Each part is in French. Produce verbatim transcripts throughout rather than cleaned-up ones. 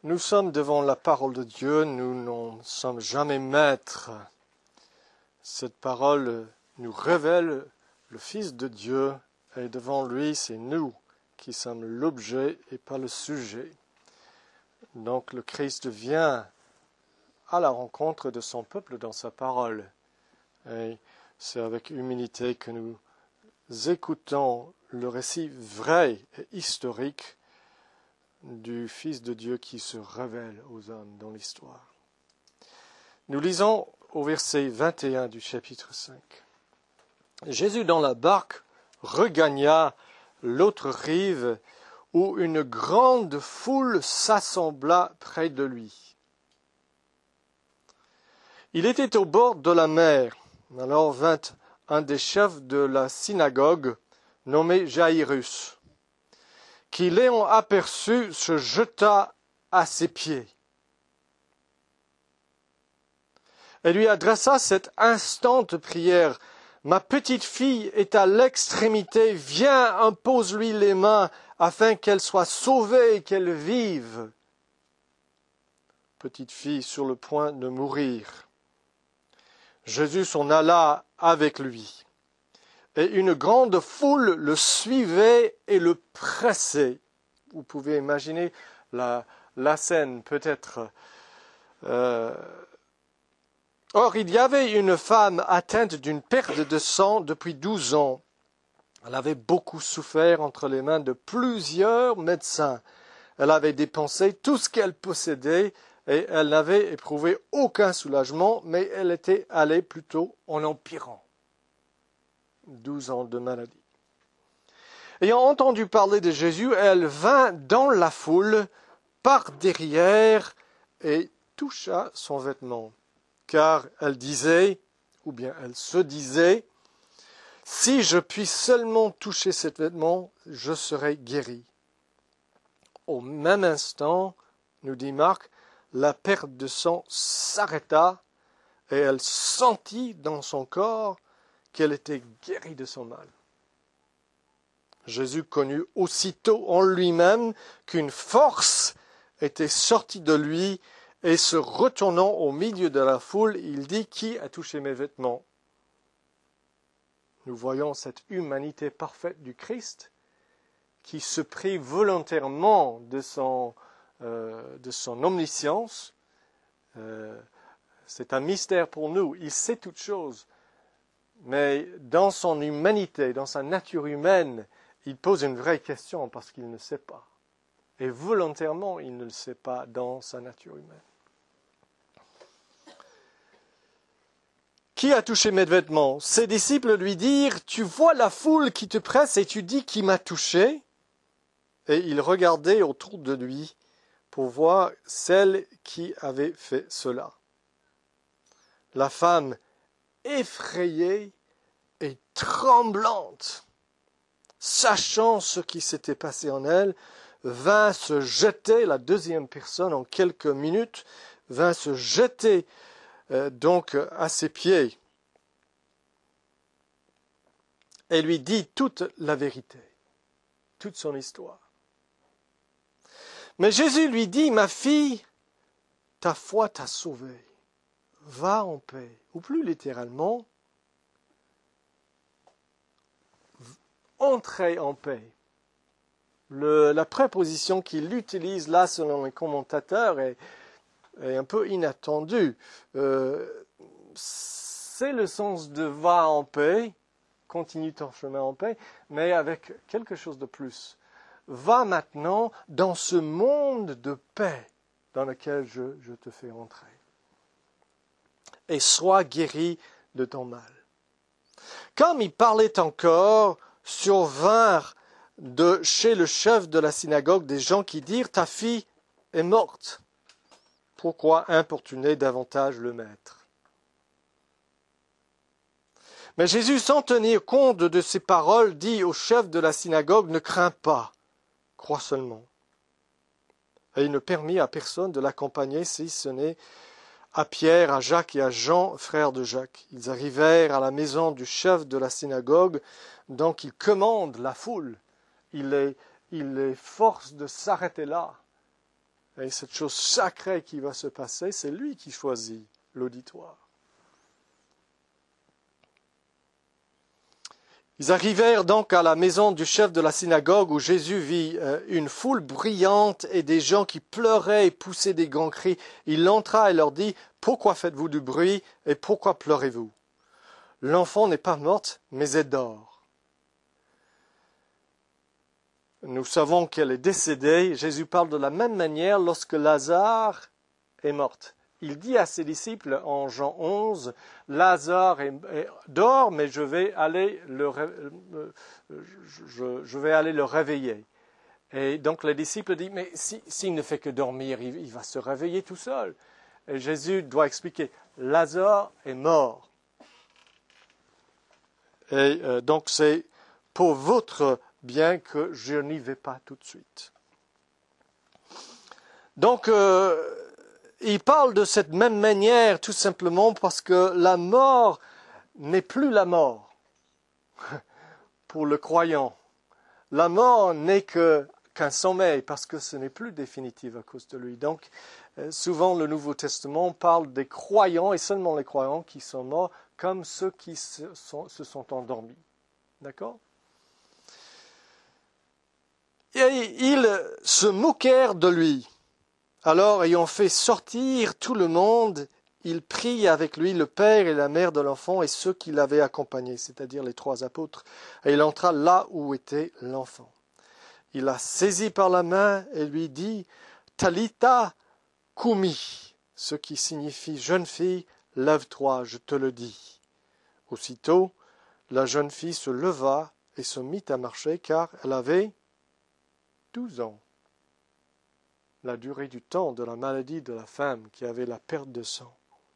Nous sommes devant la parole de Dieu, nous n'en sommes jamais maîtres. Cette parole nous révèle le Fils de Dieu et devant lui, c'est nous qui sommes l'objet et pas le sujet. Donc le Christ vient à la rencontre de son peuple dans sa parole. Et c'est avec humilité que nous écoutons le récit vrai et historique du Fils de Dieu qui se révèle aux hommes dans l'histoire. Nous lisons au verset vingt et un du chapitre cinq. Jésus dans la barque regagna l'autre rive où une grande foule s'assembla près de lui. Il était au bord de la mer. Alors vint un des chefs de la synagogue, nommé Jaïrus, qui l'ayant aperçu se jeta à ses pieds et lui adressa cette instante prière. Ma petite fille est à l'extrémité, viens, impose-lui les mains afin qu'elle soit sauvée et qu'elle vive. Petite fille sur le point de mourir. Jésus s'en alla avec lui, et une grande foule le suivait et le pressait. Vous pouvez imaginer la, la scène peut-être. Euh... Or, il y avait une femme atteinte d'une perte de sang depuis douze ans. Elle avait beaucoup souffert entre les mains de plusieurs médecins. Elle avait dépensé tout ce qu'elle possédait et elle n'avait éprouvé aucun soulagement, mais elle était allée plutôt en empirant. Douze ans de maladie. Ayant entendu parler de Jésus, elle vint dans la foule par derrière et toucha son vêtement. Car elle disait, ou bien elle se disait, si je puis seulement toucher cet vêtement, je serai guéri. Au même instant, nous dit Marc, la perte de sang s'arrêta et elle sentit dans son corps qu'elle était guérie de son mal. Jésus connut aussitôt en lui-même qu'une force était sortie de lui et se retournant au milieu de la foule, il dit « Qui a touché mes vêtements ?» Nous voyons cette humanité parfaite du Christ qui se prive volontairement de son, euh, de son omniscience. Euh, c'est un mystère pour nous. Il sait toutes choses. Mais dans son humanité, dans sa nature humaine, il pose une vraie question parce qu'il ne sait pas. Et volontairement, il ne le sait pas dans sa nature humaine. Qui a touché mes vêtements ? Ses disciples lui dirent, tu vois la foule qui te presse et tu dis qui m'a touché ? Et il regardait autour de lui pour voir celle qui avait fait cela. La femme, effrayée et tremblante, sachant ce qui s'était passé en elle, vint se jeter, la deuxième personne en quelques minutes, vint se jeter euh, donc à ses pieds et lui dit toute la vérité, toute son histoire. Mais Jésus lui dit, ma fille, ta foi t'a sauvée, va en paix, ou plus littéralement, entrez en paix. Le, la préposition qu'il utilise là, selon les commentateurs, est, est un peu inattendue. Euh, c'est le sens de va en paix, continue ton chemin en paix, mais avec quelque chose de plus. Va maintenant dans ce monde de paix dans lequel je, je te fais entrer. Et sois guéri de ton mal. Comme il parlait encore, survinrent de chez le chef de la synagogue des gens qui dirent « Ta fille est morte. Pourquoi importuner davantage le maître ?» Mais Jésus, sans tenir compte de ces paroles, dit au chef de la synagogue « Ne crains pas, crois seulement. » Et il ne permit à personne de l'accompagner si ce n'est à Pierre, à Jacques et à Jean, frères de Jacques. Ils arrivèrent à la maison du chef de la synagogue, donc il commande la foule. Il les, il les force de s'arrêter là. Et cette chose sacrée qui va se passer, c'est lui qui choisit l'auditoire. Ils arrivèrent donc à la maison du chef de la synagogue où Jésus vit une foule bruyante et des gens qui pleuraient et poussaient des grands cris. Il entra et leur dit « Pourquoi faites-vous du bruit et pourquoi pleurez-vous ? L'enfant n'est pas morte, mais elle dort. » Nous savons qu'elle est décédée. Jésus parle de la même manière lorsque Lazare est morte. Il dit à ses disciples en Jean onze, « Lazare est, est, dort, mais je vais, aller le, je, je vais aller le réveiller. » Et donc les disciples disent, « Mais si, s'il ne fait que dormir, il, il va se réveiller tout seul. » Et Jésus doit expliquer, « Lazare est mort. » Et euh, donc c'est pour votre bien que je n'y vais pas tout de suite. Donc, euh, il parle de cette même manière tout simplement parce que la mort n'est plus la mort pour le croyant. La mort n'est que, qu'un sommeil parce que ce n'est plus définitif à cause de lui. Donc, euh, souvent le Nouveau Testament parle des croyants et seulement les croyants qui sont morts comme ceux qui se sont, se sont endormis. D'accord ? Et ils se moquèrent de lui. Alors, ayant fait sortir tout le monde, il prit avec lui le père et la mère de l'enfant et ceux qui l'avaient accompagné, c'est-à-dire les trois apôtres, et il entra là où était l'enfant. Il la saisit par la main et lui dit « Talitha koumi », ce qui signifie « Jeune fille, lève-toi, je te le dis ». Aussitôt, la jeune fille se leva et se mit à marcher car elle avait douze ans. La durée du temps de la maladie de la femme qui avait la perte de sang.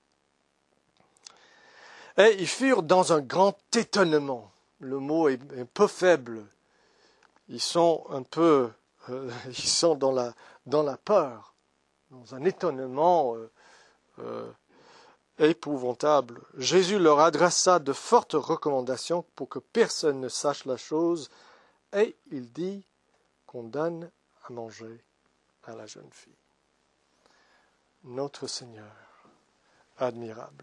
Et ils furent dans un grand étonnement. Le mot est un peu faible. Ils sont un peu, euh, ils sont dans la, dans la peur, dans un étonnement euh, euh, épouvantable. Jésus leur adressa de fortes recommandations pour que personne ne sache la chose, et il dit qu'on donne à manger à la jeune fille. Notre Seigneur, admirable.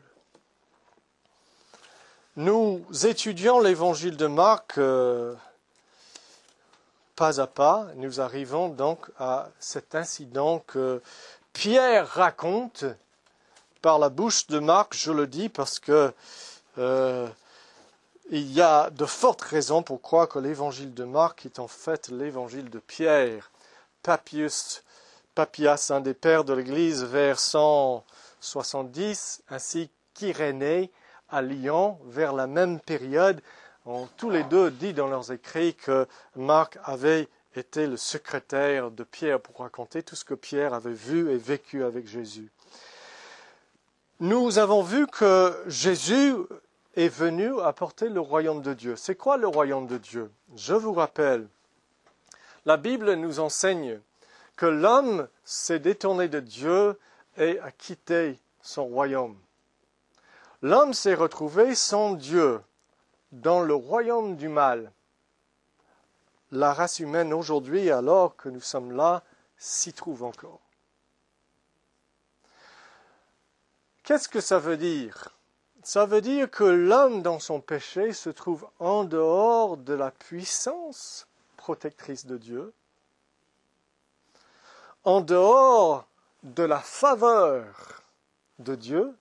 Nous étudions l'évangile de Marc euh, pas à pas. Nous arrivons donc à cet incident que Pierre raconte par la bouche de Marc, je le dis parce que euh, il y a de fortes raisons pour croire que l'évangile de Marc est en fait l'évangile de Pierre. Papias, Papias, un des pères de l'Église, vers cent soixante-dix, ainsi qu'Irénée à Lyon, vers la même période, ont tous les deux dit dans leurs écrits que Marc avait été le secrétaire de Pierre pour raconter tout ce que Pierre avait vu et vécu avec Jésus. Nous avons vu que Jésus est venu apporter le royaume de Dieu. C'est quoi le royaume de Dieu ? Je vous rappelle, la Bible nous enseigne que l'homme s'est détourné de Dieu et a quitté son royaume. L'homme s'est retrouvé sans Dieu dans le royaume du mal. La race humaine aujourd'hui, alors que nous sommes là, s'y trouve encore. Qu'est-ce que ça veut dire ? Ça veut dire que l'homme dans son péché se trouve en dehors de la puissance protectrice de Dieu, en dehors de la faveur de Dieu,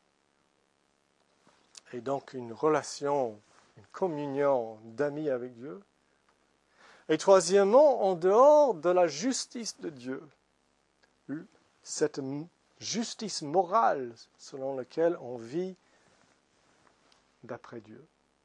et donc une relation, une communion d'amis avec Dieu, et troisièmement, en dehors de la justice de Dieu, cette justice morale selon laquelle on vit d'après Dieu.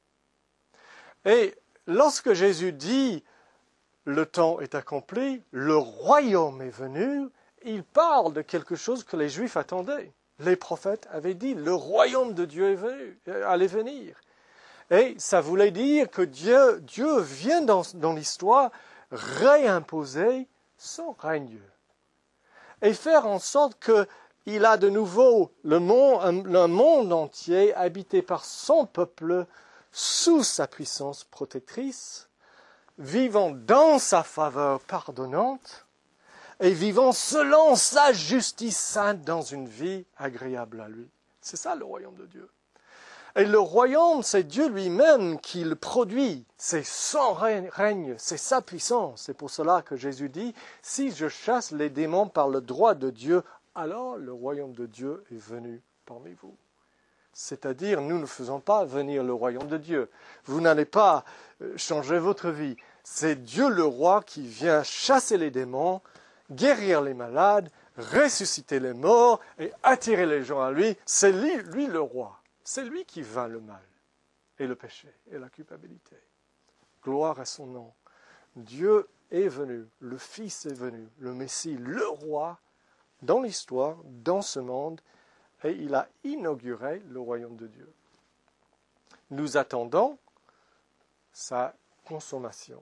Et lorsque Jésus dit « le temps est accompli, le royaume est venu », il parle de quelque chose que les Juifs attendaient. Les prophètes avaient dit « le royaume de Dieu est venu, allait venir ». Et ça voulait dire que Dieu, Dieu vient dans, dans l'histoire réimposer son règne et faire en sorte qu'il a de nouveau le monde, un, le monde entier habité par son peuple sous sa puissance protectrice, vivant dans sa faveur pardonnante et vivant selon sa justice sainte dans une vie agréable à lui. C'est ça le royaume de Dieu. Et le royaume, c'est Dieu lui-même qui le produit. C'est son règne, c'est sa puissance. C'est pour cela que Jésus dit, si je chasse les démons par le droit de Dieu, alors le royaume de Dieu est venu parmi vous. C'est-à-dire, nous ne faisons pas venir le royaume de Dieu. Vous n'allez pas changer votre vie. C'est Dieu le roi qui vient chasser les démons, guérir les malades, ressusciter les morts et attirer les gens à lui. C'est lui, lui le roi. C'est lui qui vainc le mal et le péché et la culpabilité. Gloire à son nom. Dieu est venu, le Fils est venu, le Messie, le roi, dans l'histoire, dans ce monde, et il a inauguré le royaume de Dieu. Nous attendons sa consommation.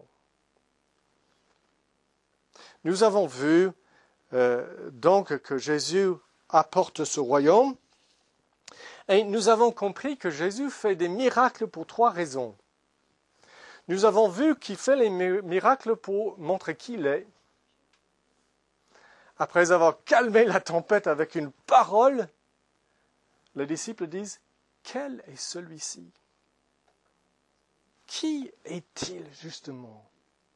Nous avons vu euh, donc que Jésus apporte ce royaume, et nous avons compris que Jésus fait des miracles pour trois raisons. Nous avons vu qu'il fait les miracles pour montrer qui il est. Après avoir calmé la tempête avec une parole, les disciples disent, « Quel est celui-ci? Qui est-il justement?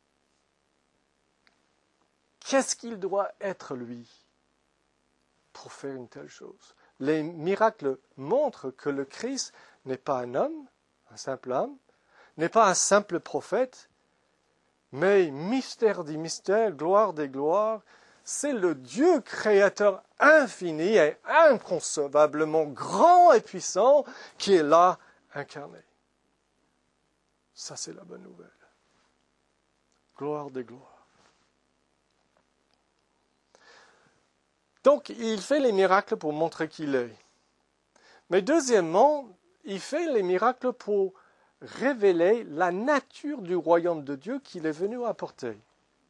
Qu'est-ce qu'il doit être lui pour faire une telle chose ?» Les miracles montrent que le Christ n'est pas un homme, un simple homme, n'est pas un simple prophète, mais mystère des mystères, gloire des gloires, c'est le Dieu créateur infini et inconcevablement grand et puissant qui est là incarné. Ça, c'est la bonne nouvelle. Gloire des gloires. Donc, il fait les miracles pour montrer qui il est. Mais deuxièmement, il fait les miracles pour révéler la nature du royaume de Dieu qu'il est venu apporter.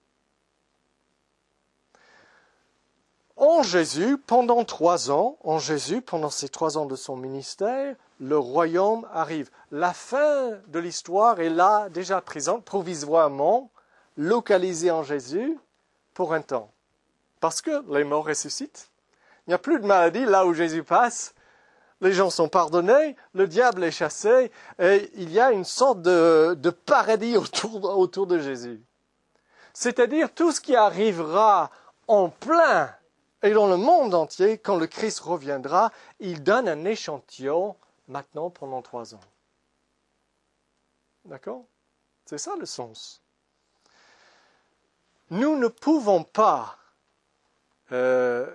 En Jésus, pendant trois ans, en Jésus, pendant ces trois ans de son ministère, le royaume arrive. La fin de l'histoire est là, déjà présente, provisoirement, localisée en Jésus, pour un temps. Parce que les morts ressuscitent. Il n'y a plus de maladie là où Jésus passe. Les gens sont pardonnés, le diable est chassé, et il y a une sorte de, de paradis autour, autour de Jésus. C'est-à-dire tout ce qui arrivera en plein et dans le monde entier, quand le Christ reviendra, il donne un échantillon maintenant pendant trois ans. D'accord? C'est ça le sens. Nous ne pouvons pas euh,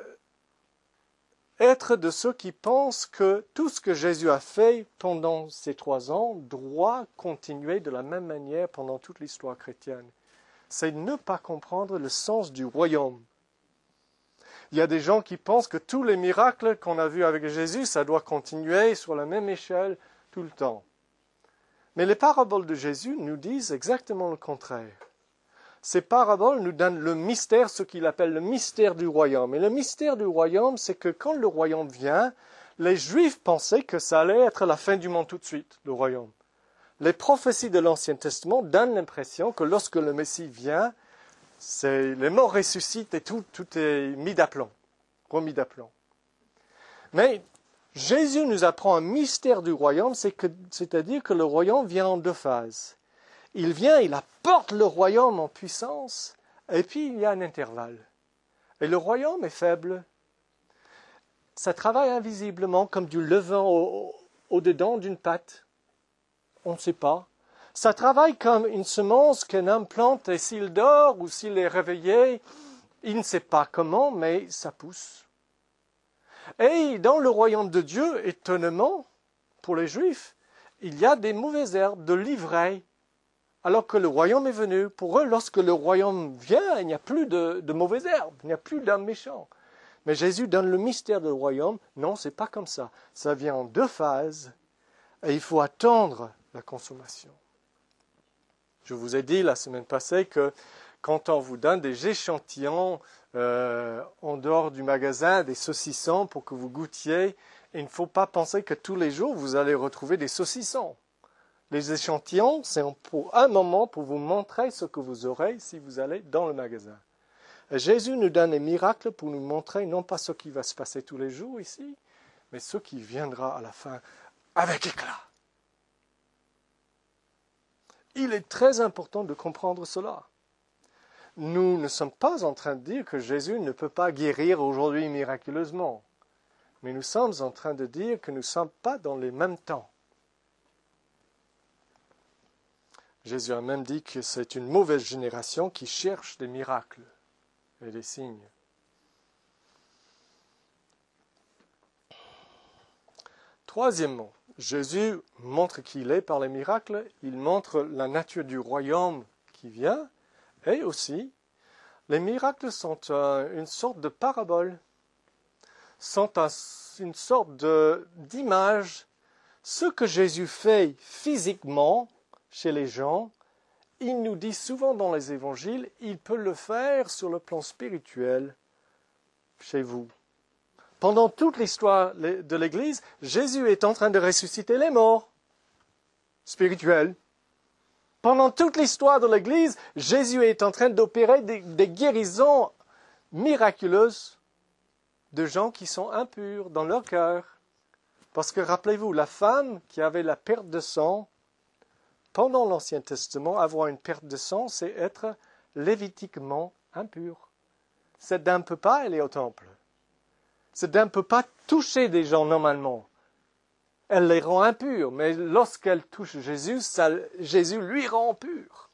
être de ceux qui pensent que tout ce que Jésus a fait pendant ces trois ans doit continuer de la même manière pendant toute l'histoire chrétienne. C'est ne pas comprendre le sens du royaume. Il y a des gens qui pensent que tous les miracles qu'on a vus avec Jésus, ça doit continuer sur la même échelle tout le temps. Mais les paraboles de Jésus nous disent exactement le contraire. Ces paraboles nous donnent le mystère, ce qu'il appelle le mystère du royaume. Et le mystère du royaume, c'est que quand le royaume vient, les Juifs pensaient que ça allait être la fin du monde tout de suite, le royaume. Les prophéties de l'Ancien Testament donnent l'impression que lorsque le Messie vient, c'est, les morts ressuscitent et tout, tout est mis d'aplomb, remis d'aplomb. Mais Jésus nous apprend un mystère du royaume, c'est que, c'est-à-dire que le royaume vient en deux phases. Il vient, il apporte le royaume en puissance, et puis il y a un intervalle. Et le royaume est faible. Ça travaille invisiblement comme du levain au, au-dedans d'une pâte. On ne sait pas. Ça travaille comme une semence qu'un homme plante et s'il dort ou s'il est réveillé, il ne sait pas comment, mais ça pousse. Et dans le royaume de Dieu, étonnamment, pour les Juifs, il y a des mauvaises herbes, de l'ivraie, alors que le royaume est venu. Pour eux, lorsque le royaume vient, il n'y a plus de, de mauvaises herbes, il n'y a plus d'hommes méchants. Mais Jésus donne le mystère du royaume. Non, ce n'est pas comme ça. Ça vient en deux phases et il faut attendre la consommation. Je vous ai dit la semaine passée que quand on vous donne des échantillons euh, en dehors du magasin, des saucissons pour que vous goûtiez, il ne faut pas penser que tous les jours vous allez retrouver des saucissons. Les échantillons, c'est pour un moment pour vous montrer ce que vous aurez si vous allez dans le magasin. Et Jésus nous donne les miracles pour nous montrer non pas ce qui va se passer tous les jours ici, mais ce qui viendra à la fin avec éclat. Il est très important de comprendre cela. Nous ne sommes pas en train de dire que Jésus ne peut pas guérir aujourd'hui miraculeusement, mais nous sommes en train de dire que nous ne sommes pas dans les mêmes temps. Jésus a même dit que c'est une mauvaise génération qui cherche des miracles et des signes. Troisièmement, Jésus montre qui il est par les miracles, il montre la nature du royaume qui vient, et aussi, les miracles sont euh, une sorte de parabole, sont un, une sorte de, d'image. Ce que Jésus fait physiquement chez les gens, il nous dit souvent dans les évangiles, il peut le faire sur le plan spirituel chez vous. Pendant toute l'histoire de l'Église, Jésus est en train de ressusciter les morts spirituels. Pendant toute l'histoire de l'Église, Jésus est en train d'opérer des, des guérisons miraculeuses de gens qui sont impurs dans leur cœur. Parce que rappelez-vous, la femme qui avait la perte de sang, pendant l'Ancien Testament, avoir une perte de sang, c'est être lévitiquement impur. Cette dame ne peut pas aller au temple. Cette dame ne peut pas toucher des gens normalement. Elle les rend impurs, mais lorsqu'elle touche Jésus, ça, Jésus lui rend pur.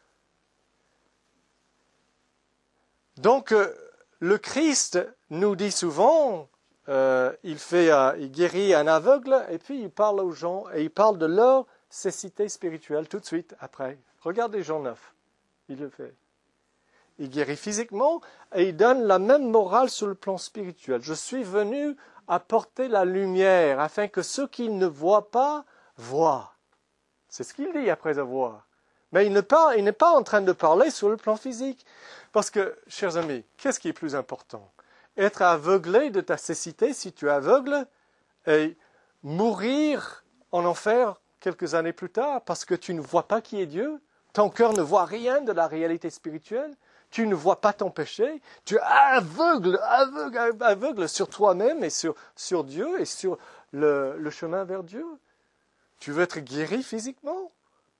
Donc, euh, le Christ nous dit souvent, euh, il, fait, euh, il guérit un aveugle, et puis il parle aux gens, et il parle de leur cécité spirituelle tout de suite après. Regardez Jean neuf, il le fait. Il guérit physiquement, et il donne la même morale sur le plan spirituel. Je suis venu apporter la lumière, afin que ceux qui ne voient pas, voient. C'est ce qu'il dit après avoir. Mais il n'est pas, il n'est pas en train de parler sur le plan physique. Parce que, chers amis, qu'est-ce qui est plus important? Être aveuglé de ta cécité, si tu es aveugle, et mourir en enfer quelques années plus tard, parce que tu ne vois pas qui est Dieu, ton cœur ne voit rien de la réalité spirituelle, tu ne vois pas ton péché, tu es aveugle, aveugle, aveugle sur toi-même et sur, sur Dieu et sur le, le chemin vers Dieu. Tu veux être guéri physiquement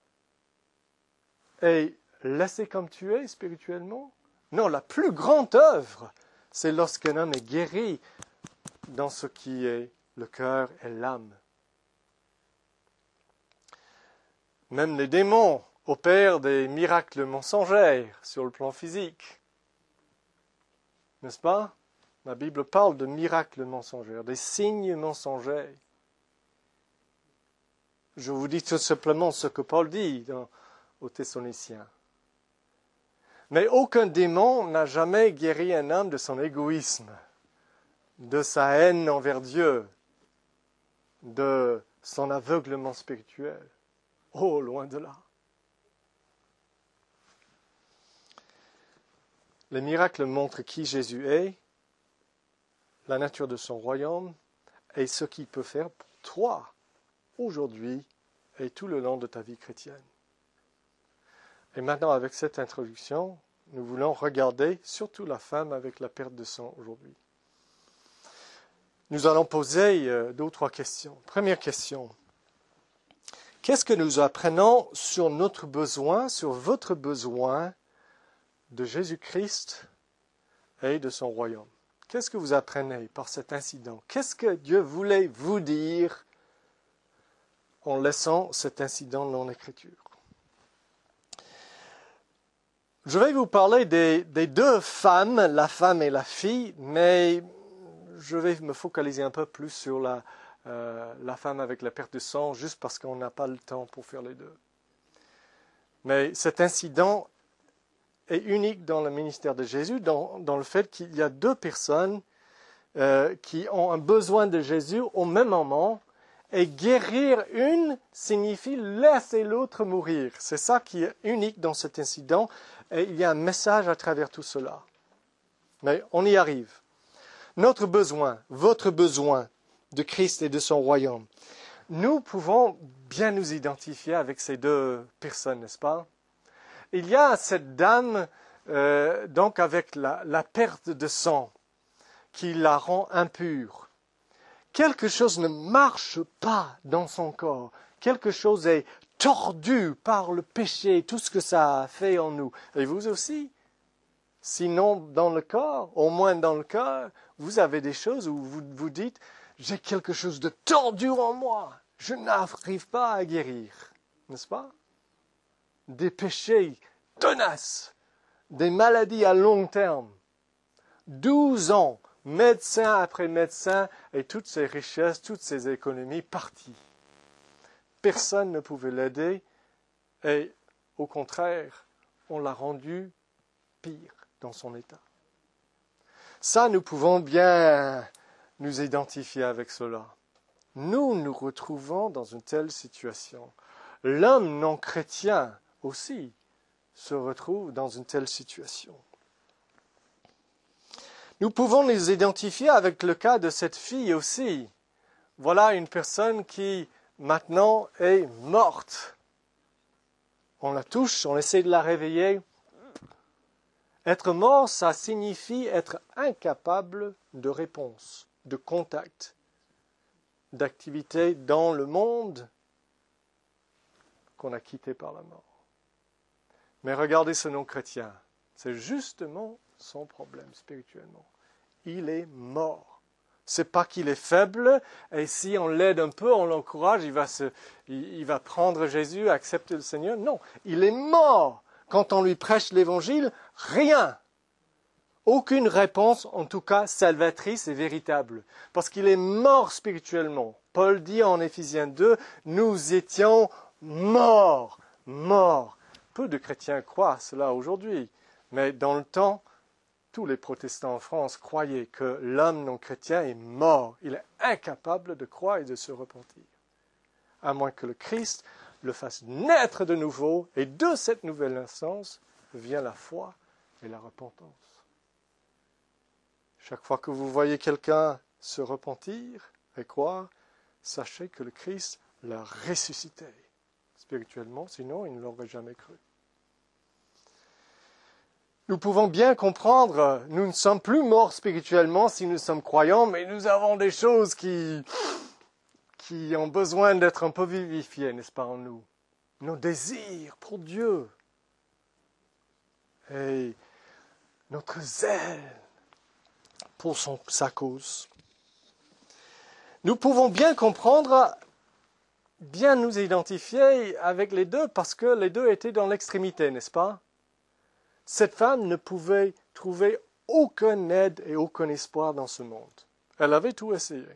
et laissé comme tu es spirituellement? Non, la plus grande œuvre, c'est lorsqu'un homme est guéri dans ce qui est le cœur et l'âme. Même les démons opèrent des miracles mensongers sur le plan physique. N'est-ce pas? La Bible parle de miracles mensongers, des signes mensongers. Je vous dis tout simplement ce que Paul dit dans, aux Thessaloniciens. Mais aucun démon n'a jamais guéri un homme de son égoïsme, de sa haine envers Dieu, de son aveuglement spirituel. Oh, loin de là. Les miracles montrent qui Jésus est, la nature de son royaume et ce qu'il peut faire pour toi, aujourd'hui et tout le long de ta vie chrétienne. Et maintenant, avec cette introduction, nous voulons regarder surtout la femme avec la perte de sang aujourd'hui. Nous allons poser euh, deux ou trois questions. Première question. Qu'est-ce que nous apprenons sur notre besoin, sur votre besoin de Jésus-Christ et de son royaume? Qu'est-ce que vous apprenez par cet incident? Qu'est-ce que Dieu voulait vous dire en laissant cet incident dans l'Écriture? Je vais vous parler des, des deux femmes, la femme et la fille, mais je vais me focaliser un peu plus sur la, euh, la femme avec la perte de sang, juste parce qu'on n'a pas le temps pour faire les deux. Mais cet incident est unique dans le ministère de Jésus, dans, dans le fait qu'il y a deux personnes euh, qui ont un besoin de Jésus au même moment, et guérir une signifie laisser l'autre mourir. C'est ça qui est unique dans cet incident, et il y a un message à travers tout cela. Mais on y arrive. Notre besoin, votre besoin de Christ et de son royaume. Nous pouvons bien nous identifier avec ces deux personnes, n'est-ce pas? Il y a cette dame euh, donc avec la, la perte de sang qui la rend impure. Quelque chose ne marche pas dans son corps. Quelque chose est tordu par le péché, tout ce que ça a fait en nous. Et vous aussi, sinon dans le corps, au moins dans le cœur, vous avez des choses où vous vous dites « j'ai quelque chose de tordu en moi, je n'arrive pas à guérir ». N'est-ce pas? Des péchés tenaces, des maladies à long terme. Douze ans, médecin après médecin, et toutes ces richesses, toutes ces économies parties. Personne ne pouvait l'aider, et au contraire, on l'a rendu pire dans son état. Ça, nous pouvons bien nous identifier avec cela. Nous nous retrouvons dans une telle situation. L'homme non chrétien aussi se retrouve dans une telle situation. Nous pouvons nous identifier avec le cas de cette fille aussi. Voilà une personne qui maintenant est morte. On la touche, on essaie de la réveiller. Être mort, ça signifie être incapable de réponse, de contact, d'activité dans le monde qu'on a quitté par la mort. Mais regardez ce non-chrétien, c'est justement son problème spirituellement. Il est mort. C'est pas qu'il est faible, et si on l'aide un peu, on l'encourage, il va, se, il, il va prendre Jésus, accepter le Seigneur. Non, il est mort. Quand on lui prêche l'évangile, rien. Aucune réponse, en tout cas salvatrice et véritable. Parce qu'il est mort spirituellement. Paul dit en Éphésiens deux, nous étions morts, morts. Peu de chrétiens croient cela aujourd'hui, mais dans le temps, tous les protestants en France croyaient que l'homme non chrétien est mort. Il est incapable de croire et de se repentir. À moins que le Christ le fasse naître de nouveau, et de cette nouvelle naissance vient la foi et la repentance. Chaque fois que vous voyez quelqu'un se repentir et croire, sachez que le Christ l'a ressuscité spirituellement, sinon il ne l'aurait jamais cru. Nous pouvons bien comprendre, nous ne sommes plus morts spirituellement si nous sommes croyants, mais nous avons des choses qui, qui ont besoin d'être un peu vivifiées, n'est-ce pas, en nous? Nos désirs pour Dieu et notre zèle pour son, sa cause. Nous pouvons bien comprendre, bien nous identifier avec les deux, parce que les deux étaient dans l'extrémité, n'est-ce pas? Cette femme ne pouvait trouver aucune aide et aucun espoir dans ce monde. Elle avait tout essayé.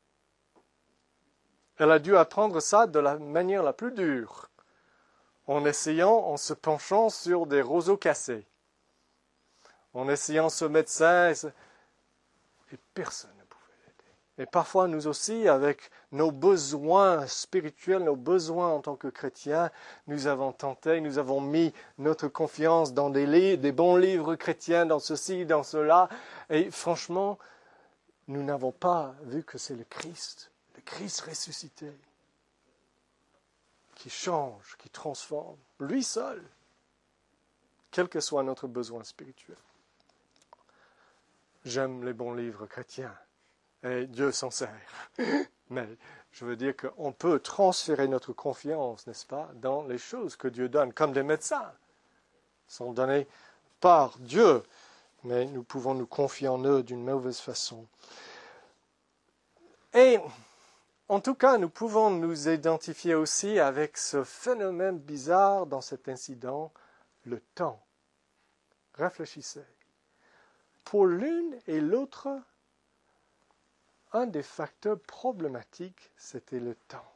Elle a dû apprendre ça de la manière la plus dure, en essayant, en se penchant sur des roseaux cassés, en essayant ce médecin, et, ce... et personne ne pouvait l'aider. Et parfois, nous aussi, avec nos besoins spirituels, nos besoins en tant que chrétiens, nous avons tenté, nous avons mis notre confiance dans des, livres, des bons livres chrétiens, dans ceci, dans cela, et franchement, nous n'avons pas vu que c'est le Christ, le Christ ressuscité, qui change, qui transforme, lui seul, quel que soit notre besoin spirituel. J'aime les bons livres chrétiens, et Dieu s'en sert. Mais je veux dire qu'on peut transférer notre confiance, n'est-ce pas, dans les choses que Dieu donne, comme des médecins sont donnés par Dieu, mais nous pouvons nous confier en eux d'une mauvaise façon. Et en tout cas, nous pouvons nous identifier aussi avec ce phénomène bizarre dans cet incident, le temps. Réfléchissez. Pour l'une et l'autre, un des facteurs problématiques, c'était le temps.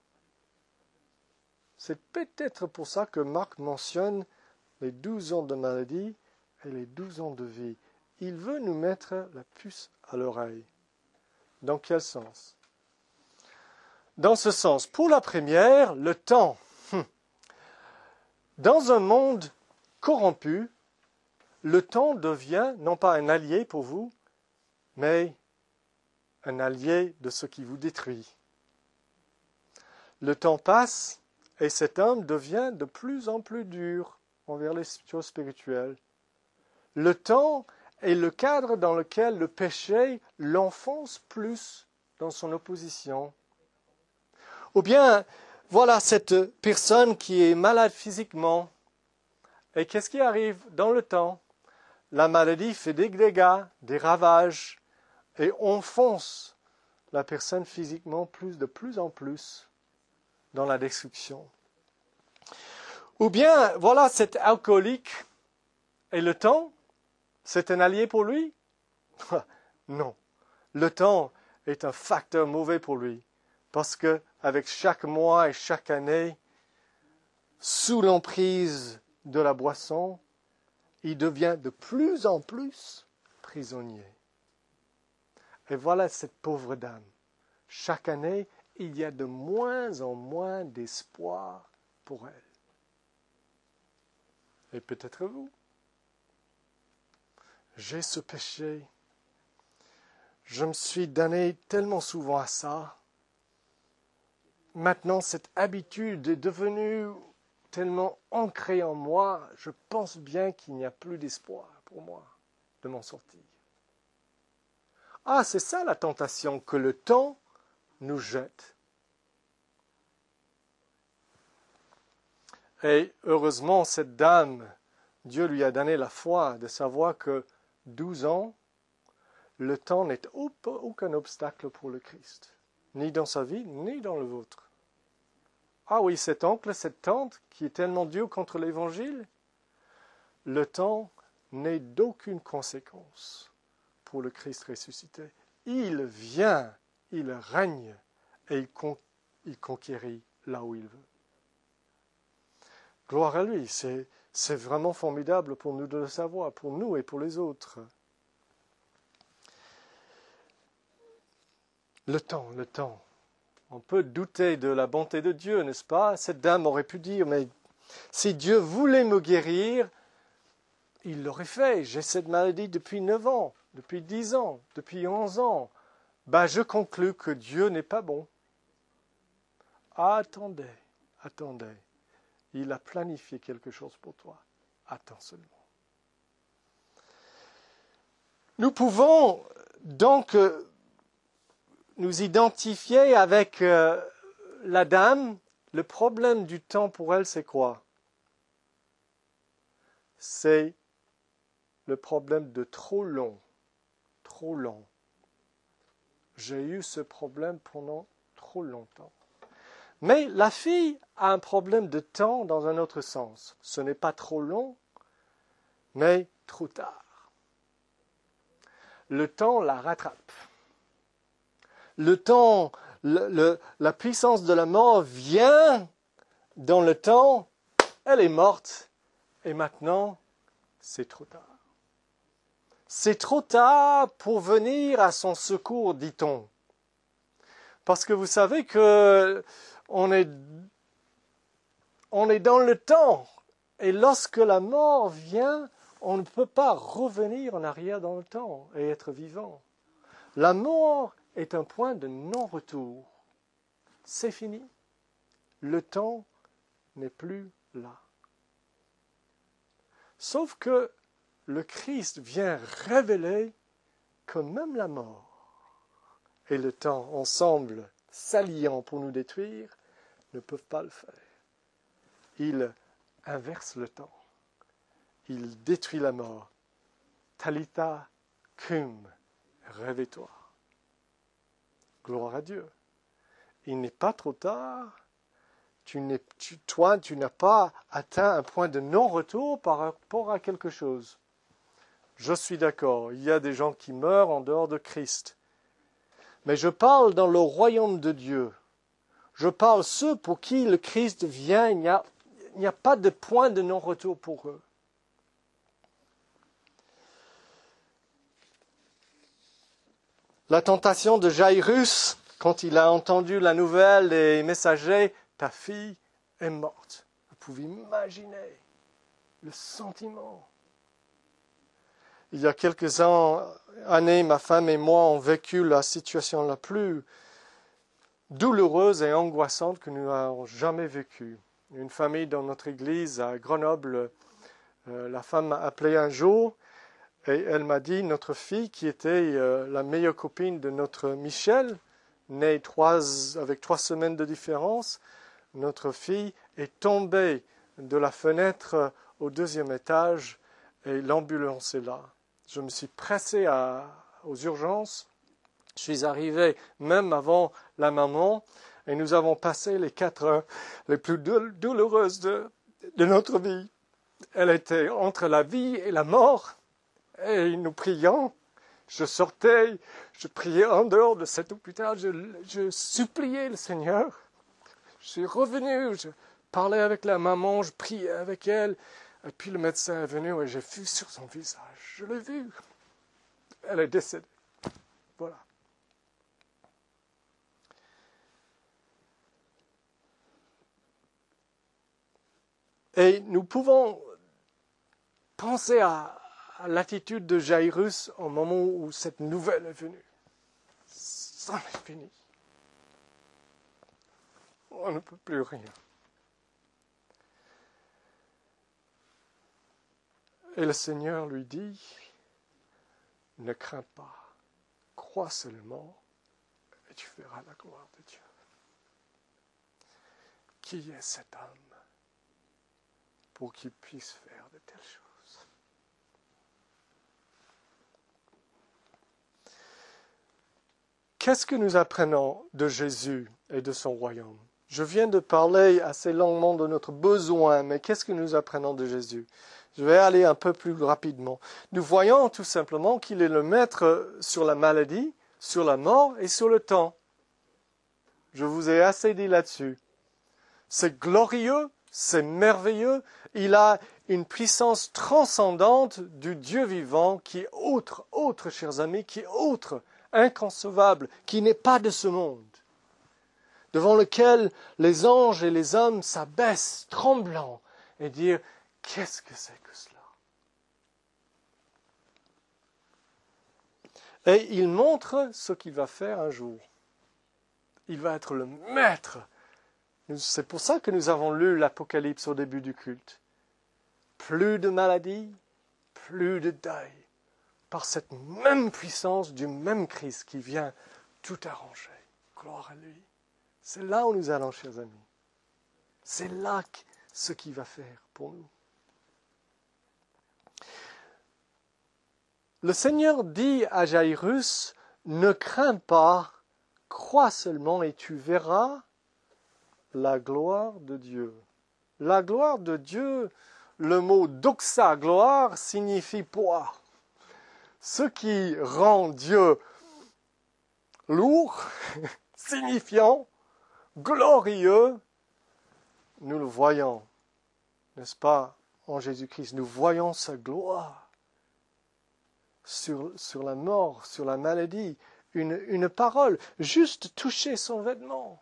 C'est peut-être pour ça que Marc mentionne les douze ans de maladie et les douze ans de vie. Il veut nous mettre la puce à l'oreille. Dans quel sens? Dans ce sens, pour la première, le temps. Dans un monde corrompu, le temps devient non pas un allié pour vous, mais un allié de ce qui vous détruit. Le temps passe et cet homme devient de plus en plus dur envers les choses spirituelles. Le temps est le cadre dans lequel le péché l'enfonce plus dans son opposition. Ou bien, voilà cette personne qui est malade physiquement. Et qu'est-ce qui arrive dans le temps? La maladie fait des dégâts, des ravages, et enfonce la personne physiquement plus de plus en plus dans la destruction. Ou bien, voilà cet alcoolique, et le temps, c'est un allié pour lui? Non. Le temps est un facteur mauvais pour lui, parce que avec chaque mois et chaque année, sous l'emprise de la boisson, il devient de plus en plus prisonnier. Et voilà cette pauvre dame. Chaque année, il y a de moins en moins d'espoir pour elle. Et peut-être vous. J'ai ce péché. Je me suis donné tellement souvent à ça. Maintenant, cette habitude est devenue tellement ancrée en moi, je pense bien qu'il n'y a plus d'espoir pour moi de m'en sortir. Ah, c'est ça la tentation que le temps nous jette. Et heureusement, cette dame, Dieu lui a donné la foi de savoir que douze ans, le temps n'est aucun obstacle pour le Christ, ni dans sa vie, ni dans le vôtre. Ah oui, cet oncle, cette tante qui est tellement dur contre l'Évangile, le temps n'est d'aucune conséquence pour le Christ ressuscité. Il vient, il règne et il, con, il conquérit là où il veut. Gloire à lui, c'est, c'est vraiment formidable pour nous de le savoir, pour nous et pour les autres. Le temps, le temps. On peut douter de la bonté de Dieu, n'est-ce pas? Cette dame aurait pu dire, mais si Dieu voulait me guérir, il l'aurait fait. J'ai cette maladie depuis neuf ans, depuis dix ans, depuis onze ans. Ben, je conclus que Dieu n'est pas bon. Attendez, attendez. Il a planifié quelque chose pour toi. Attends seulement. Nous pouvons donc euh, nous identifier avec euh, la dame. Le problème du temps pour elle, c'est quoi? C'est le problème de trop long. Trop long. J'ai eu ce problème pendant trop longtemps. Mais la fille a un problème de temps dans un autre sens. Ce n'est pas trop long, mais trop tard. Le temps la rattrape. Le temps, le, le, la puissance de la mort vient dans le temps, elle est morte, et maintenant, c'est trop tard. C'est trop tard pour venir à son secours, dit-on. Parce que vous savez que on est, on est dans le temps, et lorsque la mort vient, on ne peut pas revenir en arrière dans le temps et être vivant. La mort est un point de non-retour. C'est fini. Le temps n'est plus là. Sauf que le Christ vient révéler que même la mort et le temps, ensemble, s'alliant pour nous détruire, ne peuvent pas le faire. Il inverse le temps. Il détruit la mort. Talitha cum, réveille-toi. Gloire à Dieu. Il n'est pas trop tard. Tu n'es, tu, toi, tu n'as pas atteint un point de non-retour par rapport à quelque chose. Je suis d'accord, il y a des gens qui meurent en dehors de Christ. Mais je parle dans le royaume de Dieu. Je parle ceux pour qui le Christ vient, il n'y a, il n'y a pas de point de non-retour pour eux. La tentation de Jairus, quand il a entendu la nouvelle des messagers, ta fille est morte. Vous pouvez imaginer le sentiment. Il y a quelques années, ma femme et moi avons vécu la situation la plus douloureuse et angoissante que nous avons jamais vécue. Une famille dans notre église à Grenoble, euh, la femme m'a appelé un jour Et elle m'a dit, notre fille, qui était euh, la meilleure copine de notre Michel, née trois, avec trois semaines de différence, notre fille est tombée de la fenêtre au deuxième étage et l'ambulance est là. Je me suis pressé à, aux urgences. Je suis arrivé même avant la maman et nous avons passé les quatre heures les plus douloureuses de, de notre vie. Elle était entre la vie et la mort et nous prions. Je sortais, je priais en dehors de cet hôpital, je, je suppliais le Seigneur. Je suis revenu, je parlais avec la maman, je priais avec elle. Et puis le médecin est venu et j'ai vu sur son visage, je l'ai vu. Elle est décédée. Voilà. Et nous pouvons penser à, à l'attitude de Jairus au moment où cette nouvelle est venue. Ça est fini. On ne peut plus rien. Et le Seigneur lui dit, ne crains pas, crois seulement et tu verras la gloire de Dieu. Qui est cet homme pour qu'il puisse faire de telles choses? Qu'est-ce que nous apprenons de Jésus et de son royaume? Je viens de parler assez longuement de notre besoin, mais qu'est-ce que nous apprenons de Jésus? Je vais aller un peu plus rapidement. Nous voyons tout simplement qu'il est le maître sur la maladie, sur la mort et sur le temps. Je vous ai assez dit là-dessus. C'est glorieux, c'est merveilleux. Il a une puissance transcendante du Dieu vivant qui est autre, autre, chers amis, qui est autre, inconcevable, qui n'est pas de ce monde, devant lequel les anges et les hommes s'abaissent, tremblants, et disent « Qu'est-ce que c'est que cela ?» Et il montre ce qu'il va faire un jour. Il va être le maître. C'est pour ça que nous avons lu l'Apocalypse au début du culte. Plus de maladie, plus de deuil. Par cette même puissance du même Christ qui vient tout arranger. Gloire à lui. C'est là où nous allons, chers amis. C'est là ce qu'il va faire pour nous. Le Seigneur dit à Jairus, ne crains pas, crois seulement et tu verras la gloire de Dieu. La gloire de Dieu, le mot doxa, gloire, signifie poids. Ce qui rend Dieu lourd, signifiant, glorieux, nous le voyons, n'est-ce pas, en Jésus-Christ. Nous voyons sa gloire sur, sur la mort, sur la maladie, une, une parole, juste toucher son vêtement.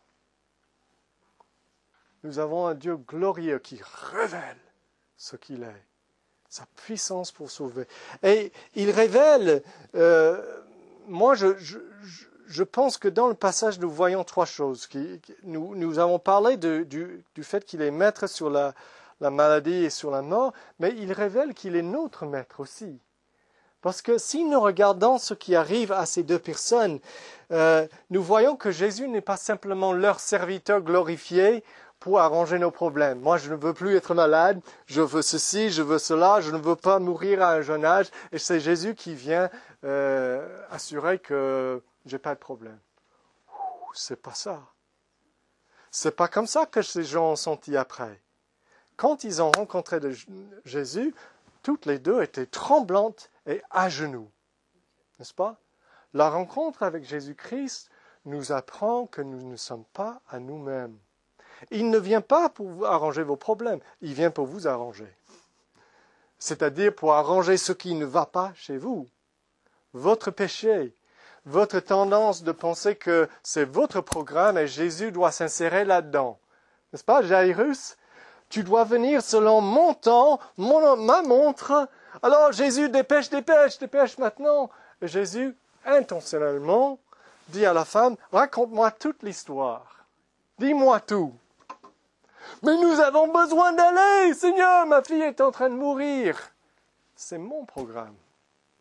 Nous avons un Dieu glorieux qui révèle ce qu'il est, sa puissance pour sauver. Et il révèle, euh, moi je, je, je pense que dans le passage nous voyons trois choses. Qui, qui, nous, nous avons parlé de, du, du fait qu'il est maître sur la, la maladie et sur la mort, mais il révèle qu'il est notre maître aussi. Parce que si nous regardons ce qui arrive à ces deux personnes, euh, nous voyons que Jésus n'est pas simplement leur serviteur glorifié pour arranger nos problèmes. Moi, je ne veux plus être malade, je veux ceci, je veux cela, je ne veux pas mourir à un jeune âge, et c'est Jésus qui vient euh, assurer que j'ai pas de problème. Ouh, c'est pas ça. C'est pas comme ça que ces gens ont senti après. Quand ils ont rencontré de Jésus, toutes les deux étaient tremblantes et à genoux. N'est-ce pas? La rencontre avec Jésus-Christ nous apprend que nous ne sommes pas à nous-mêmes. Il ne vient pas pour vous arranger vos problèmes, il vient pour vous arranger. C'est-à-dire pour arranger ce qui ne va pas chez vous. Votre péché, votre tendance de penser que c'est votre programme et Jésus doit s'insérer là-dedans. N'est-ce pas, Jairus? Tu dois venir selon mon temps, mon, ma montre. Alors Jésus, dépêche, dépêche, dépêche maintenant. Et Jésus, intentionnellement, dit à la femme, raconte-moi toute l'histoire. Dis-moi tout. Mais nous avons besoin d'aller, Seigneur, ma fille est en train de mourir. C'est mon programme.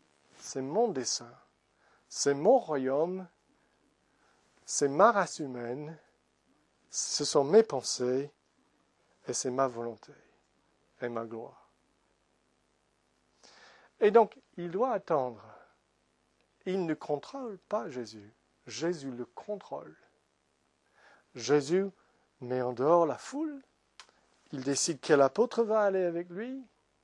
c'est mon dessein, c'est mon royaume, c'est ma race humaine, ce sont mes pensées et c'est ma volonté et ma gloire. Et donc, il doit attendre. Il ne contrôle pas Jésus. Jésus le contrôle. Jésus met en dehors la foule. Il décide quel apôtre va aller avec lui.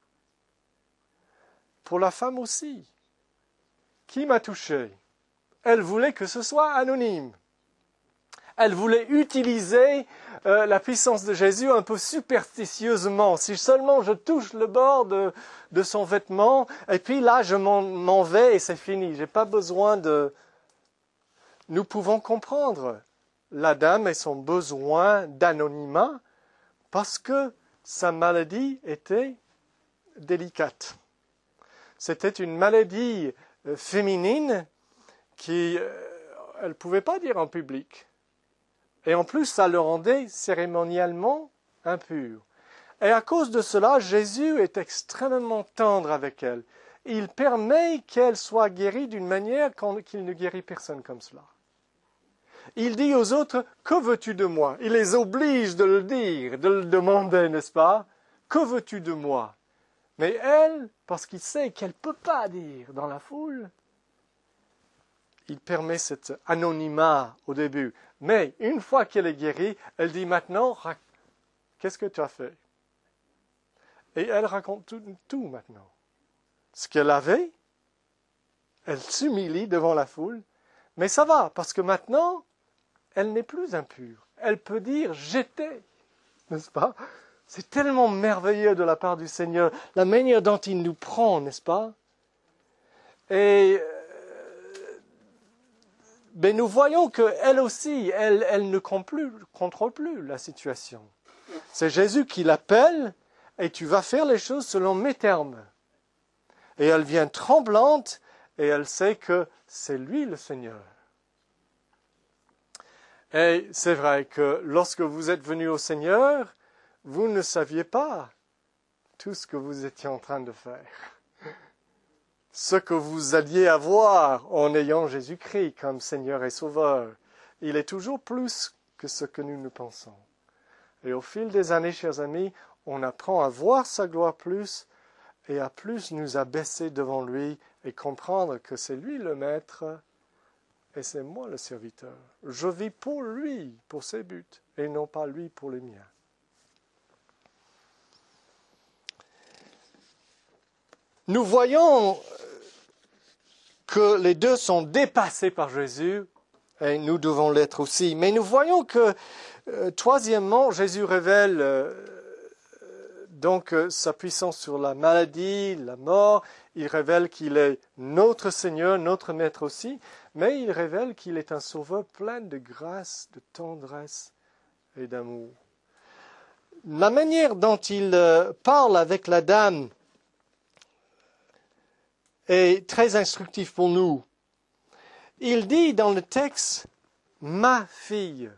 Pour la femme aussi. Qui m'a touché? Elle voulait que ce soit anonyme. Elle voulait utiliser euh, la puissance de Jésus un peu superstitieusement. Si seulement je touche le bord de, de son vêtement, et puis là je m'en, m'en vais et c'est fini. Je n'ai pas besoin de... Nous pouvons comprendre la dame et son besoin d'anonymat parce que sa maladie était délicate. C'était une maladie euh, féminine qui, euh, elle ne pouvait pas dire en public. Et en plus, ça le rendait cérémonialement impur. Et à cause de cela, Jésus est extrêmement tendre avec elle. Il permet qu'elle soit guérie d'une manière qu'il ne guérit personne comme cela. Il dit aux autres, « Que veux-tu de moi ?» Il les oblige de le dire, de le demander, n'est-ce pas? « Que veux-tu de moi ?» Mais elle, parce qu'il sait qu'elle ne peut pas dire dans la foule, il permet cet anonymat au début. Mais une fois qu'elle est guérie, elle dit maintenant, qu'est-ce que tu as fait? Et elle raconte tout, tout maintenant. Ce qu'elle avait, elle s'humilie devant la foule, mais ça va, parce que maintenant, elle n'est plus impure. Elle peut dire, j'étais, n'est-ce pas? C'est tellement merveilleux de la part du Seigneur, la manière dont il nous prend, n'est-ce pas? Et mais nous voyons qu'elle aussi, elle, elle ne contrôle plus, contrôle plus la situation. C'est Jésus qui l'appelle et tu vas faire les choses selon mes termes. Et elle vient tremblante et elle sait que c'est lui le Seigneur. Et c'est vrai que lorsque vous êtes venu au Seigneur, vous ne saviez pas tout ce que vous étiez en train de faire. Ce que vous alliez avoir en ayant Jésus-Christ comme Seigneur et Sauveur. Il est toujours plus que ce que nous nous pensons. Et au fil des années, chers amis, on apprend à voir sa gloire plus et à plus nous abaisser devant lui et comprendre que c'est lui le maître et c'est moi le serviteur. Je vis pour lui, pour ses buts, et non pas lui pour les miens. Nous voyons que les deux sont dépassés par Jésus, et nous devons l'être aussi. Mais nous voyons que, euh, troisièmement, Jésus révèle euh, donc euh, sa puissance sur la maladie, la mort. Il révèle qu'il est notre Seigneur, notre Maître aussi, mais il révèle qu'il est un Sauveur plein de grâce, de tendresse et d'amour. La manière dont il euh, parle avec la dame est très instructif pour nous. Il dit dans le texte, « Ma fille,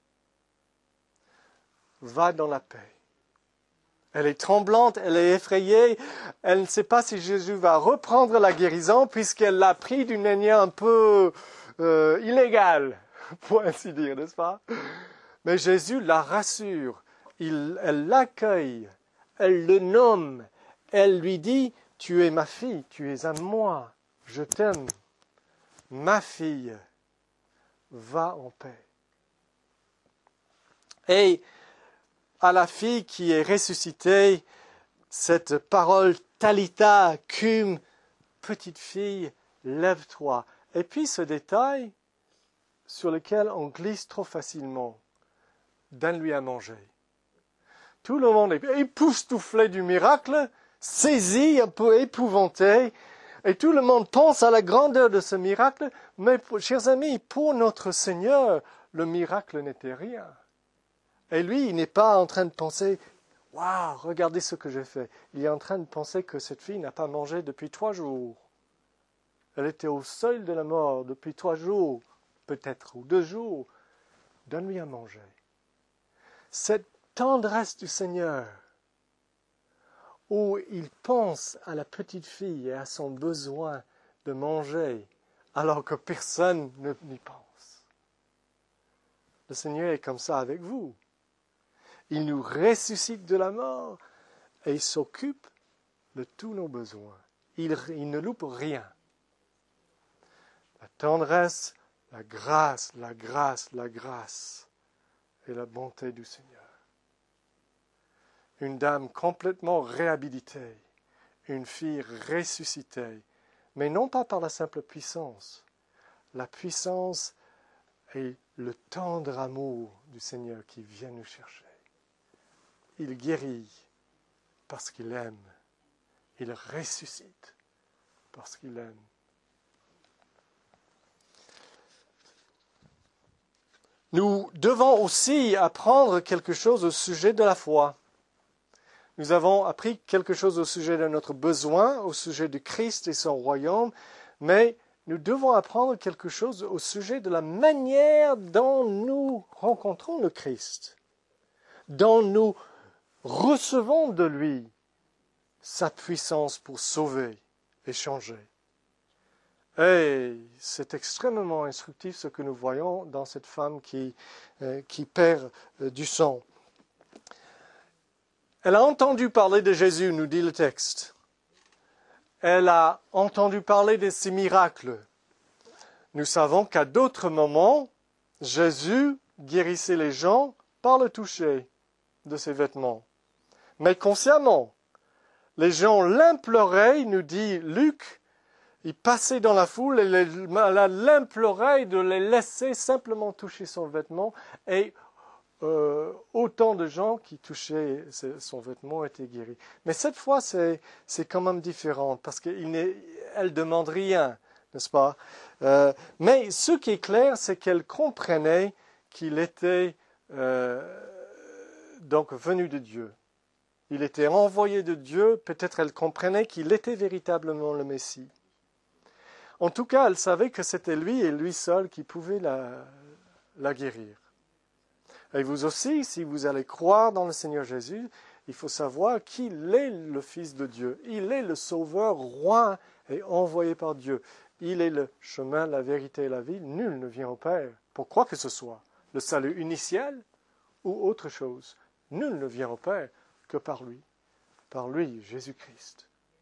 va dans la paix. » Elle est tremblante, elle est effrayée, elle ne sait pas si Jésus va reprendre la guérison puisqu'elle l'a pris d'une manière un peu euh, illégale, pour ainsi dire, n'est-ce pas? Mais Jésus la rassure, il, elle l'accueille, elle le nomme, elle lui dit, « Tu es ma fille, tu es à moi, je t'aime. Ma fille, va en paix. » Et à la fille qui est ressuscitée, cette parole Talitha cum, petite fille, lève-toi. Et puis ce détail sur lequel on glisse trop facilement, donne-lui à manger. Tout le monde est époustouflé du miracle, saisi, un peu épouvanté, et tout le monde pense à la grandeur de ce miracle, mais chers amis, pour notre Seigneur, le miracle n'était rien. Et lui, il n'est pas en train de penser, « Waouh, regardez ce que j'ai fait ». Il est en train de penser que cette fille n'a pas mangé depuis trois jours. Elle était au seuil de la mort depuis trois jours, peut-être, ou deux jours. Donne-lui à manger. Cette tendresse du Seigneur, où il pense à la petite fille et à son besoin de manger alors que personne ne- n'y pense. Le Seigneur est comme ça avec vous. Il nous ressuscite de la mort et il s'occupe de tous nos besoins. Il, il ne loupe rien. La tendresse, la grâce, la grâce, la grâce et la bonté du Seigneur. Une dame complètement réhabilitée, une fille ressuscitée, mais non pas par la simple puissance. La puissance est le tendre amour du Seigneur qui vient nous chercher. Il guérit parce qu'il aime. Il ressuscite parce qu'il aime. Nous devons aussi apprendre quelque chose au sujet de la foi. Nous avons appris quelque chose au sujet de notre besoin, au sujet de Christ et son royaume, mais nous devons apprendre quelque chose au sujet de la manière dont nous rencontrons le Christ, dont nous recevons de lui sa puissance pour sauver et changer. Et c'est extrêmement instructif ce que nous voyons dans cette femme qui, euh, qui perd euh, du sang. Elle a entendu parler de Jésus, nous dit le texte. Elle a entendu parler de ses miracles. Nous savons qu'à d'autres moments, Jésus guérissait les gens par le toucher de ses vêtements. Mais consciemment, les gens l'imploraient, nous dit Luc, il passait dans la foule et l'implorait de les laisser simplement toucher son vêtement et euh, autant de gens qui touchaient son vêtement étaient guéris. Mais cette fois, c'est, c'est quand même différent parce qu'elle ne demande rien, n'est-ce pas? Euh, mais ce qui est clair, c'est qu'elle comprenait qu'il était euh, donc venu de Dieu. Il était envoyé de Dieu, peut-être elle comprenait qu'il était véritablement le Messie. En tout cas, elle savait que c'était lui et lui seul qui pouvait la, la guérir. Et vous aussi, si vous allez croire dans le Seigneur Jésus, il faut savoir qu'il est le Fils de Dieu. Il est le Sauveur, roi et envoyé par Dieu. Il est le chemin, la vérité et la vie. Nul ne vient au Père, pour quoi que ce soit, le salut initial ou autre chose. Nul ne vient au Père que par lui, par lui, Jésus-Christ.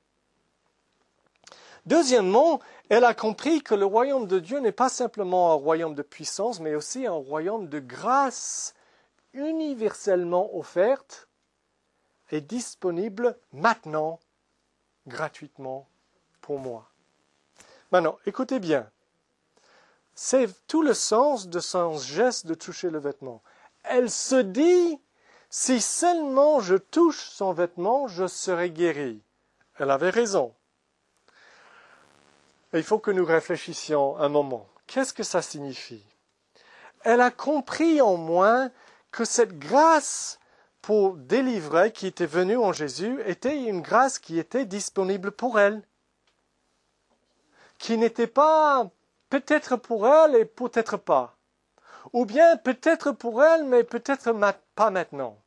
Deuxièmement, elle a compris que le royaume de Dieu n'est pas simplement un royaume de puissance, mais aussi un royaume de grâce universellement offerte et disponible maintenant, gratuitement, pour moi. Maintenant, écoutez bien. C'est tout le sens de son geste de toucher le vêtement. Elle se dit, si seulement je touche son vêtement, je serai guérie. Elle avait raison. Il faut que nous réfléchissions un moment. Qu'est-ce que ça signifie? Elle a compris en moins que cette grâce pour délivrer qui était venue en Jésus était une grâce qui était disponible pour elle. Qui n'était pas peut-être pour elle et peut-être pas. Ou bien peut-être pour elle, mais peut-être pas maintenant.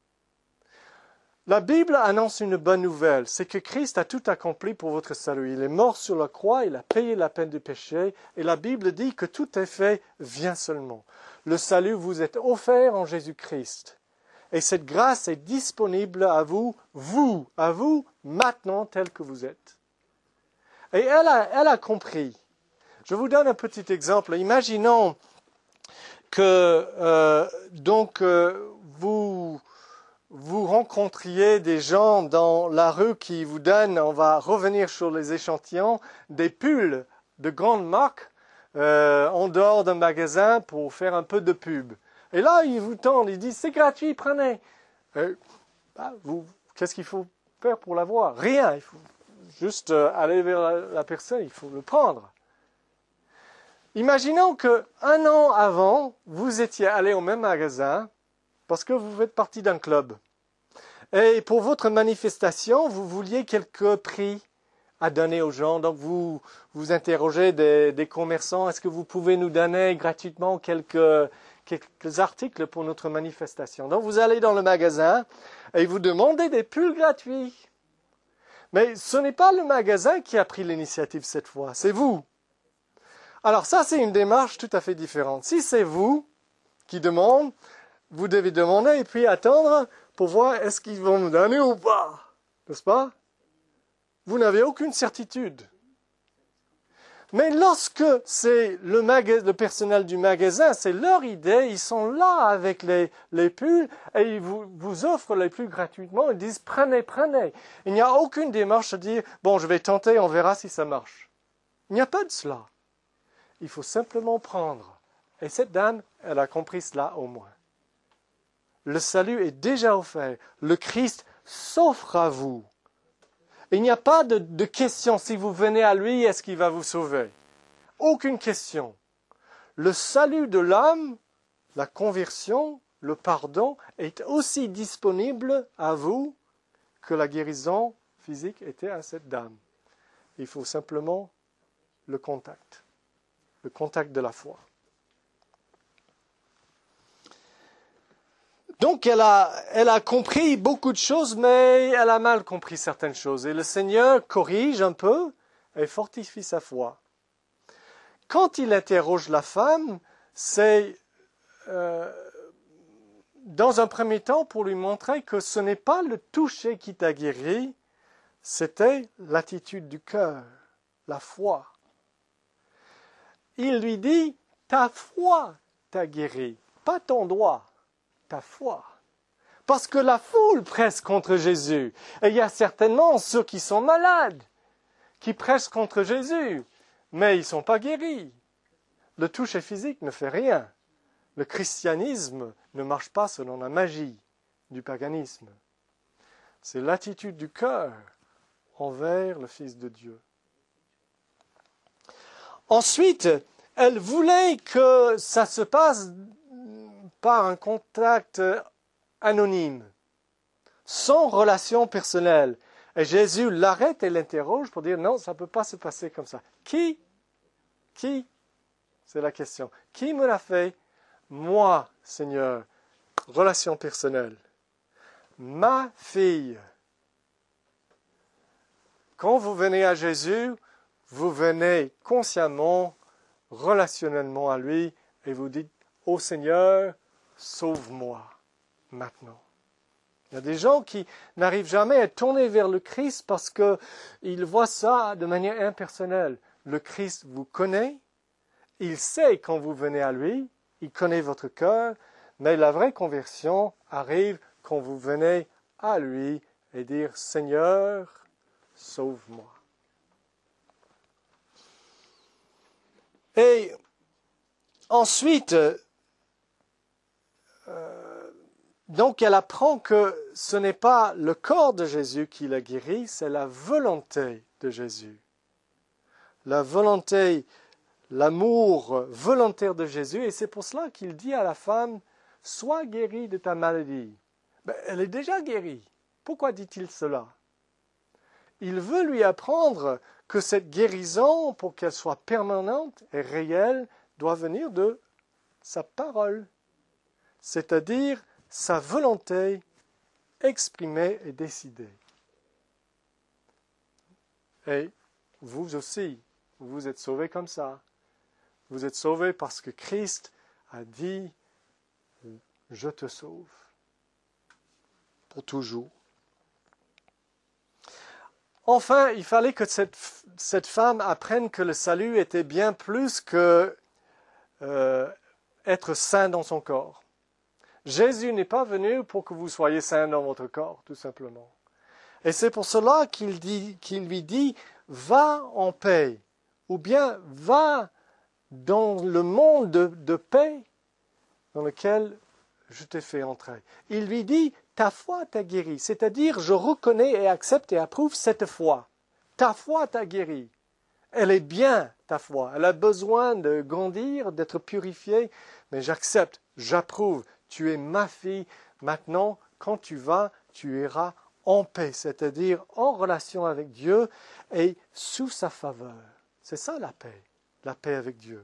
La Bible annonce une bonne nouvelle, c'est que Christ a tout accompli pour votre salut. Il est mort sur la croix, il a payé la peine du péché, et la Bible dit que tout est fait vient seulement. Le salut vous est offert en Jésus-Christ. Et cette grâce est disponible à vous, vous, à vous, maintenant, tel que vous êtes. Et elle a, elle a compris. Je vous donne un petit exemple. Imaginons que, euh, donc, euh, vous... vous rencontriez des gens dans la rue qui vous donnent, on va revenir sur les échantillons, des pulls de grande marque euh, en dehors d'un magasin pour faire un peu de pub. Et là, ils vous tendent, ils disent, c'est gratuit, prenez. Euh, bah, vous, qu'est-ce qu'il faut faire pour l'avoir? Rien, il faut juste euh, aller vers la, la personne, il faut le prendre. Imaginons qu'un an avant, vous étiez allé au même magasin, parce que vous faites partie d'un club. Et pour votre manifestation, vous vouliez quelques prix à donner aux gens. Donc vous vous interrogez des, des commerçants, est-ce que vous pouvez nous donner gratuitement quelques, quelques articles pour notre manifestation? Donc vous allez dans le magasin et vous demandez des pulls gratuits. Mais ce n'est pas le magasin qui a pris l'initiative cette fois, c'est vous. Alors ça, c'est une démarche tout à fait différente. Si c'est vous qui demandez, vous devez demander et puis attendre pour voir est-ce qu'ils vont me donner ou pas. N'est-ce pas? Vous n'avez aucune certitude. Mais lorsque c'est le, maga- le personnel du magasin, c'est leur idée, ils sont là avec les, les pulls et ils vous, vous offrent les pulls gratuitement, ils disent prenez, prenez. Il n'y a aucune démarche de dire bon, je vais tenter, on verra si ça marche. Il n'y a pas de cela. Il faut simplement prendre. Et cette dame, elle a compris cela au moins. Le salut est déjà offert. Le Christ s'offre à vous. Il n'y a pas de, de question, si vous venez à lui, est-ce qu'il va vous sauver? Aucune question. Le salut de l'âme, la conversion, le pardon est aussi disponible à vous que la guérison physique était à cette dame. Il faut simplement le contact, le contact de la foi. Donc elle a, elle a compris beaucoup de choses, mais elle a mal compris certaines choses. Et le Seigneur corrige un peu et fortifie sa foi. Quand il interroge la femme, c'est euh, dans un premier temps pour lui montrer que ce n'est pas le toucher qui t'a guéri, c'était l'attitude du cœur, la foi. Il lui dit, ta foi t'a guéri, pas ton doigt. Ta foi. Parce que la foule presse contre Jésus. Et il y a certainement ceux qui sont malades, qui pressent contre Jésus, mais ils ne sont pas guéris. Le toucher physique ne fait rien. Le christianisme ne marche pas selon la magie du paganisme. C'est l'attitude du cœur envers le Fils de Dieu. Ensuite, elle voulait que ça se passe par un contact anonyme, sans relation personnelle. Et Jésus l'arrête et l'interroge pour dire non, ça ne peut pas se passer comme ça. Qui? Qui? C'est la question. Qui me l'a fait? Moi, Seigneur. Relation personnelle. Ma fille. Quand vous venez à Jésus, vous venez consciemment, relationnellement à lui, et vous dites, ô Seigneur, sauve-moi maintenant. Il y a des gens qui n'arrivent jamais à tourner vers le Christ parce qu'ils voient ça de manière impersonnelle. Le Christ vous connaît, il sait quand vous venez à lui, il connaît votre cœur, mais la vraie conversion arrive quand vous venez à lui et dire « Seigneur, sauve-moi ». Et ensuite, Euh, donc elle apprend que ce n'est pas le corps de Jésus qui la guérit, c'est la volonté de Jésus. La volonté, l'amour volontaire de Jésus, et c'est pour cela qu'il dit à la femme, « Sois guérie de ta maladie ». Ben, elle est déjà guérie. Pourquoi dit-il cela? Il veut lui apprendre que cette guérison, pour qu'elle soit permanente et réelle, doit venir de sa parole. C'est-à-dire sa volonté exprimée et décidée. Et vous aussi, vous êtes sauvés comme ça. Vous êtes sauvés parce que Christ a dit « Je te sauve » pour toujours. Enfin, il fallait que cette, cette femme apprenne que le salut était bien plus que euh, être saint dans son corps. Jésus n'est pas venu pour que vous soyez saints dans votre corps, tout simplement. Et c'est pour cela qu'il, dit, qu'il lui dit, va en paix, ou bien va dans le monde de, de paix dans lequel je t'ai fait entrer. Il lui dit, ta foi t'a guéri, c'est-à-dire je reconnais et accepte et approuve cette foi. Ta foi t'a guéri. Elle est bien, ta foi. Elle a besoin de grandir, d'être purifiée, mais j'accepte, j'approuve. Tu es ma fille. Maintenant, quand tu vas, tu iras en paix, c'est-à-dire en relation avec Dieu et sous sa faveur. C'est ça la paix, la paix avec Dieu.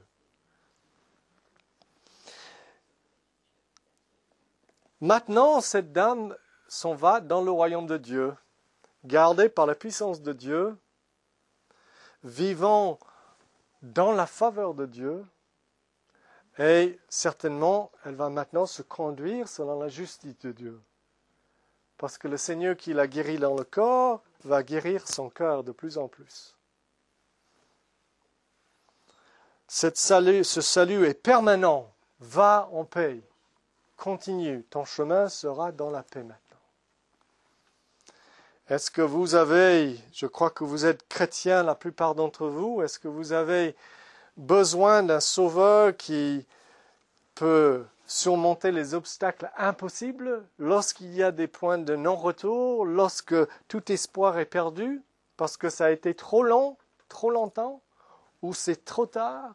Maintenant, cette dame s'en va dans le royaume de Dieu. gardée par la puissance de Dieu, vivant dans la faveur de Dieu, et certainement, elle va maintenant se conduire selon la justice de Dieu. Parce que le Seigneur qui l'a guéri dans le corps va guérir son cœur de plus en plus. Cette salut, ce salut est permanent. Va en paix. Continue. Ton chemin sera dans la paix maintenant. Est-ce que vous avez, je crois que vous êtes chrétiens la plupart d'entre vous, est-ce que vous avez besoin d'un sauveur qui peut surmonter les obstacles impossibles lorsqu'il y a des points de non-retour, lorsque tout espoir est perdu, parce que ça a été trop long, trop longtemps, ou c'est trop tard?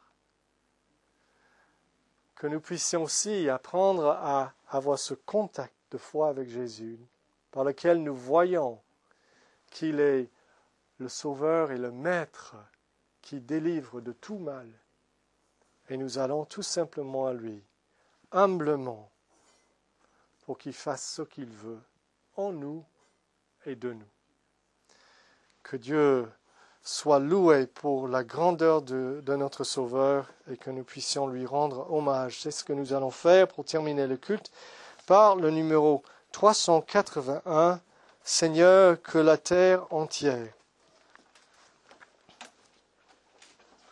Que nous puissions aussi apprendre à avoir ce contact de foi avec Jésus, par lequel nous voyons qu'il est le Sauveur et le Maître qui délivre de tout mal. Et nous allons tout simplement à lui, humblement, pour qu'il fasse ce qu'il veut en nous et de nous. Que Dieu soit loué pour la grandeur de, de notre Sauveur et que nous puissions lui rendre hommage. C'est ce que nous allons faire pour terminer le culte par le numéro trois cent quatre-vingt-un. Seigneur, que la terre entière